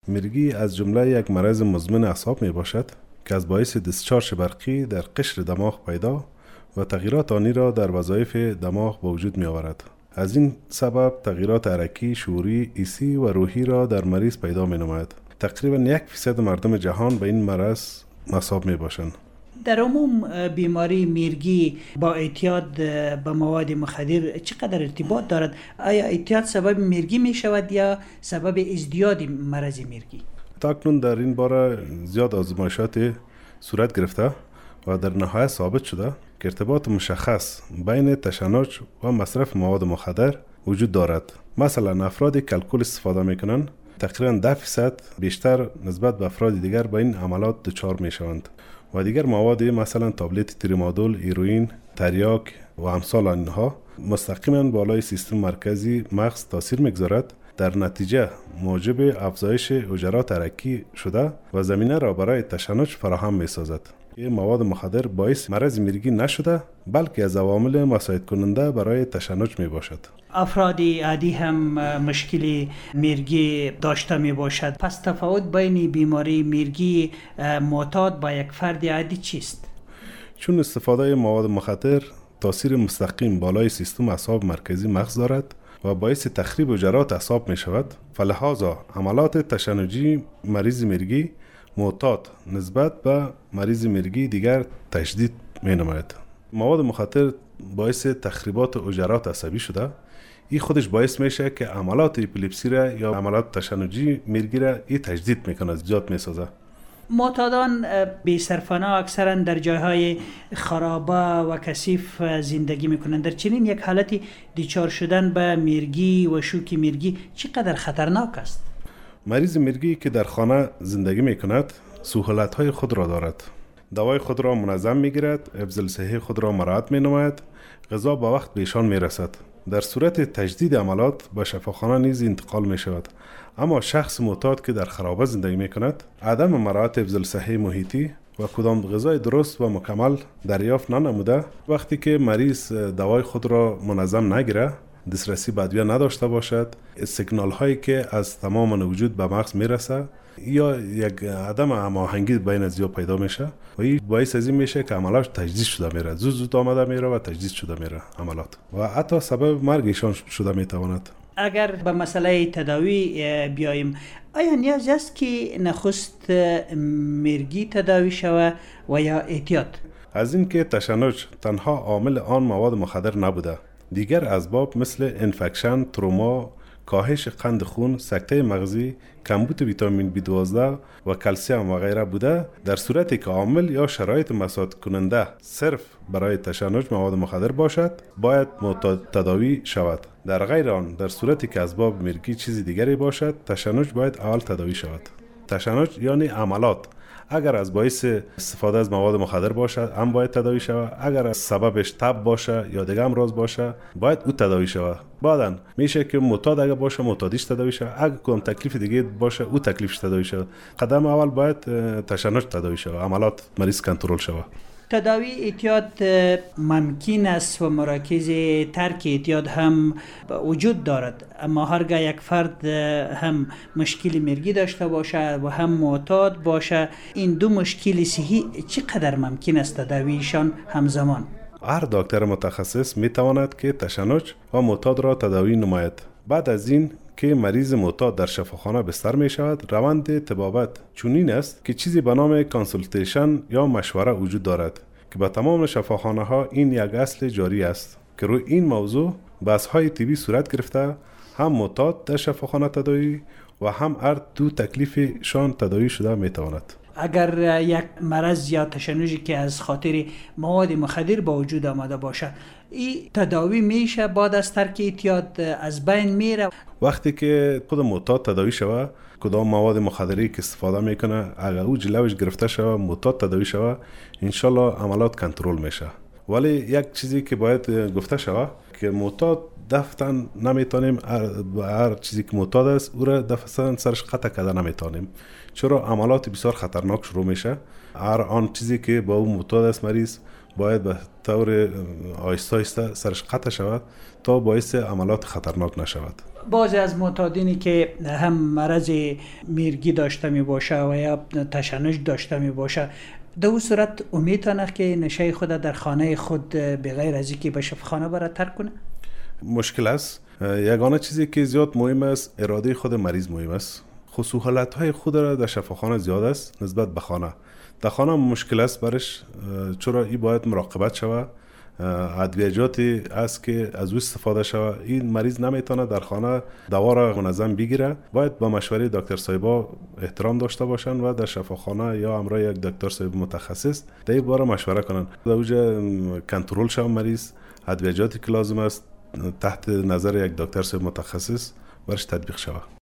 مرگی از جمله یک مرض مزمن اعصاب می باشد که از باعث دیسچارژ برقی در قشر دماغ پیدا و تغییرات آنی را در وظایف دماغ به وجود می آورد. از این سبب تغییرات حرکی، شعوری، حسی و روحی را در مریض پیدا می نماید. تقریبا 1% مردم جهان به این مرض مصاب می باشند. در عموم بیماری میرگی با اعتیاد به مواد مخدر چقدر ارتباط دارد؟ آیا اعتیاد سبب میرگی می شود یا سبب ازدیاد مرض میرگی؟ تاکنون در این باره زیاد آزمایشات صورت گرفته و در نهایت ثابت شده که ارتباط مشخص بین تشنج و مصرف مواد مخدر وجود دارد. مثلا افرادی که الکل استفاده میکنند تقریبا 10% بیشتر نسبت به افراد دیگر به این عملات دچار میشوند و دیگر مواد مثلا تابلت تریمادول، هیروئین، تریاک و امثال آنها مستقیما بالای سیستم مرکزی مغز تاثیر میگذارد، در نتیجه موجب افزایش حجرات حرکی شده و زمینه را برای تشنج فراهم میسازد. این مواد مخدر باعث مرض میرگی نشده بلکه از عوامل مساعد کننده برای تشنج می باشد. افرادی عادی هم مشکل میرگی داشته می باشد. پس تفاوت بین بیماری میرگی معتاد با یک فرد عادی چیست؟ چون استفاده مواد مخدر تاثیر مستقیم بالای سیستم اعصاب مرکزی مغز دارد و باعث تخریب حجرات اعصاب می شود، فلهذا عملات تشنجی مریض میرگی معتاد نسبت به مریض میرگی دیگر تشدید می نماید. مواد مخدر باعث تخریبات حجرات عصبی شده، این خودش باعث میشه که عملات اپیلپسی را یا عملات تشنجی میرگی را این تجدید میکنه، زیاد میسازه. معتادان بی سرپناه اکثرا در جایهای خرابه و کثیف زندگی میکنند. در چنین یک حالتی دچار شدن به میرگی و شوک میرگی چقدر خطرناک است؟ مریض میرگی که در خانه زندگی میکند سهولت‌های خود را دارد. دوای خود را منظم میگیرد، حفظ الصحه خود را مراعات مینماید، غذا به وقت به ایشان میرسد. در صورت تجدید عملات به شفاخانه نیز انتقال می شود. اما شخص معتاد که در خرابه زندگی می کند عدم مراعات حفظ الصحه محیطی و کدام غذای درست و مکمل دریافت ننموده، وقتی که مریض دوای خود را منظم نگیره، دسترسی به ادویه نداشته باشد، سیگنال هایی که از تمام وجود به مغز میرسه یا یک عدم هماهنگی بین ازیا پیدا میشه و این باعث از این میشه که عملات تجدید شده میره، زود آمده میره و تجدید شده میره عملات و حتی سبب مرگ ایشان شده میتواند. اگر به مسئله تداوی بیاییم، آیا نیاز است که نخست میرگی تداوی شود و یا اعتیاد؟ از این که تشنج تنها عامل آن مواد مخدر نبوده، دیگر اسباب مثل انفکشن، تروما، کاهش قند خون، سکته مغزی، کمبود ویتامین B12 و کلسیم و غیره بوده. در صورتی که عامل یا شرایط مساعد کننده صرف برای تشنج مواد مخدر باشد، باید تداوی شود. در غیر آن، در صورتی که اسباب میرگی چیزی دیگری باشد، تشنج باید اول تداوی شود. تشنج یعنی عملات اگر از باعث استفاده از مواد مخدر باشه هم باید تداوی شود، اگر از سببش تب باشه یا دیگه امراض باشه باید او تداوی شود. بعدن میشه که معتاد اگر باشه معتادیش تداوی شود، اگر کدام تکلیف دیگه باشه او تکلیفش تداوی شود. قدم اول باید تشنج تداوی شود، عملات مریض کنترل شود. تداوی اعتیاد ممکن است و مراکز ترک اعتیاد هم وجود دارد، اما هرگاه یک فرد هم مشکل میرگی داشته باشه و هم معتاد باشه، این دو مشکل صحی چقدر ممکن است تداویشان همزمان؟ هر دکتر متخصص میتواند که تشنج و معتاد را تداوی نماید. بعد از این که مریض معتاد در شفاخانه بستر می شود، روند طبابت چنین است که چیزی به نام کانسولتیشن یا مشوره وجود دارد که به تمام شفاخانه ها این یک اصل جاری است که روی این موضوع بحث های طبی صورت گرفته، هم معتاد در شفاخانه تداوی و هم هر دو تکلیفشان تداوی شده می تواند. اگر یک مرض یا تشنجی که از خاطر مواد مخدر با وجود آمده باشه، این تداوی میشه بعد از ترک اعتیاد از بین میره؟ وقتی که خود معتاد تداوی شود، کدام مواد مخدری که استفاده میکنه اگر او جلوش گرفته شود، معتاد تداوی شود، انشالله عملات کنترل میشه. ولی یک چیزی که باید گفته شود که معتاد دفتن نمیتونیم، هر چیزی که معتاد است او را دفتن سرش قطع کرده نمیتونیم، چرا عملات بسیار خطرناک شروع میشه. هر آن چیزی که با او معتاد است مریض باید به طور آهسته آهسته سرش قطع شود تا باعث عملات خطرناک نشود. بعضی از معتادینی که هم مرض میرگی داشته می باشه و یا تشنج داشته می باشه، در اون صورت امید است که نشه خود در خانه خود بغیر از اینکه به شفاخانه برای ترک کنه؟ مشکل است. یگانه چیزی که زیاد مهم است اراده خود مریض مهم است. خصوصیت‌های خود را در شفاخانه زیاد است نسبت به خانه. در خانه مشکل است برش، چرا این باید مراقبت شود. ادویجاتی است که از او استفاده شود. این مریض نمیتونه در خانه دوا را منظم بگیره. باید با مشوره دکتر صاحبا احترام داشته باشند و در شفاخانه یا همراه یک دکتر صاحب متخصص در این باره مشوره کنند. در اوجه کنترل شود مریض. ادویجاتی که لازم است تحت نظر یک دکتر صاحب متخصص برش تطبیق شود.